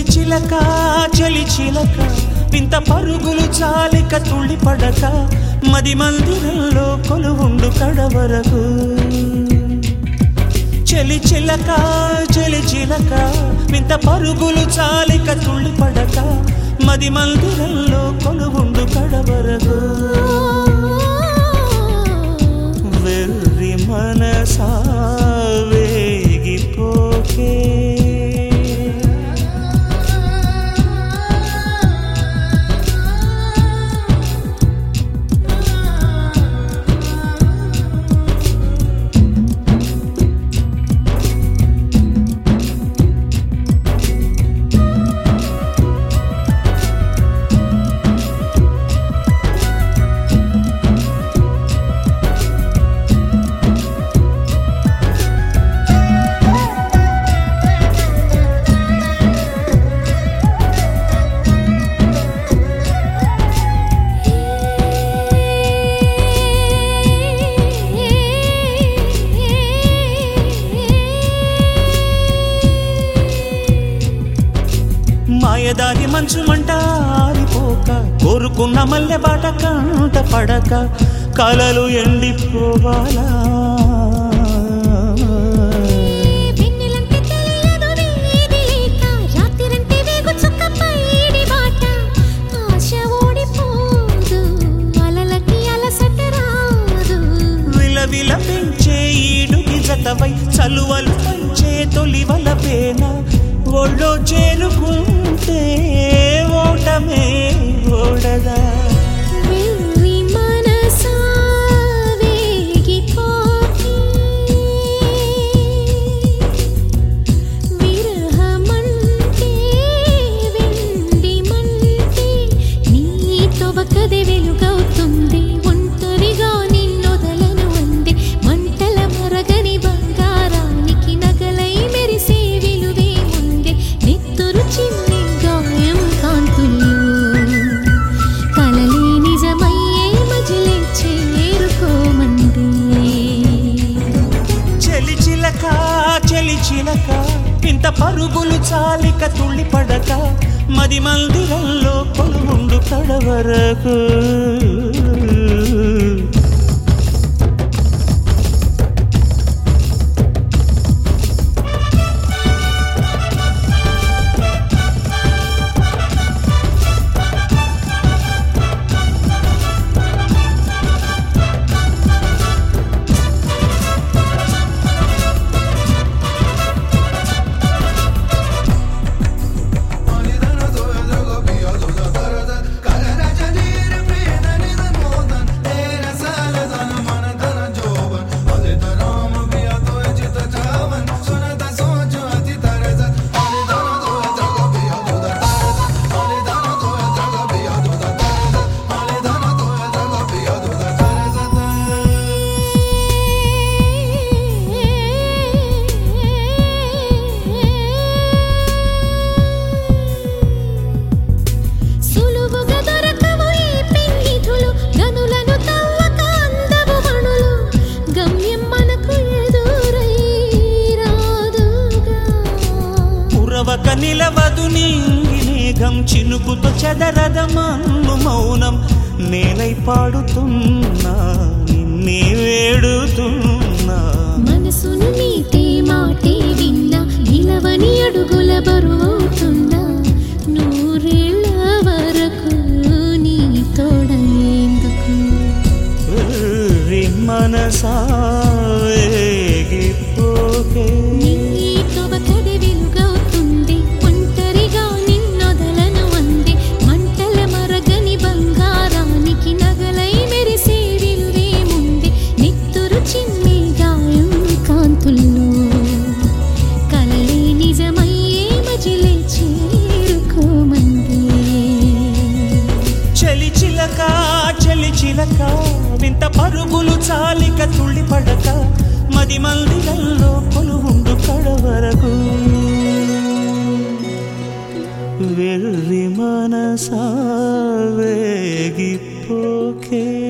చిలక చలి చిలక వింత పరుగులు చాలిక తుళ్ళి పడక మది మందిరంలో కొలువుండు కడవరకు చలి చిలక చలి చిలక వింత పరుగులు చాలిక తుళ్ళి పడక మది మందిరంలో కొలువుండు కడవరకు వెర్రి మనసా వేగిపోకే మాయదారి మంచు మంట ఆరిపోక కోరుకున్న మల్లె బాట కంట పడక కలలు ఎండిపోవాలా విలవిలపించే ఈడుకి జతవై చలువలు పంచే తొలివల పేన ఒళ్ళో చేరుకుంటే ఓటమే ఓడదా వెర్రి మనసా వేగిపోకే విరహమంటే వెండి మంటే నీతో బకదే వెలుగవుతుంది ఒంటరిగా నిన్నొదలను అందే మంటల మరగని బంగారానికి నగలై మెరిసే విలువే ముందే నెత్తురు చిన్ని గాయం కాంతుల్లో కలలే నిజమయ్యే మజిలే చేరుకోమందే చలి చిలక చలి చిలక ఇంత పరుగులు చాలిక తుళ్ళి పడక మది మందిరంలో కొలువుండు కడవరకు నిలవదు నింగి మేఘం చినుకుతో చెదరద మన్ను మౌనం నేనై పాడుతున్నా నిన్నే వేడుతున్నా మనసును మీటే మాటే విన్నా నిలవని అడుగుల బరువవుతున్నా నూరేళ్ల వరకు నీ తోడేందుకు మనసా వేగిపోకే చిలక వింత పరుగులు చాలిక తుళ్ళి పడక మది మందిరంలో కొలువుండు కడవరకు వెర్రి మనసా వేగిపోకే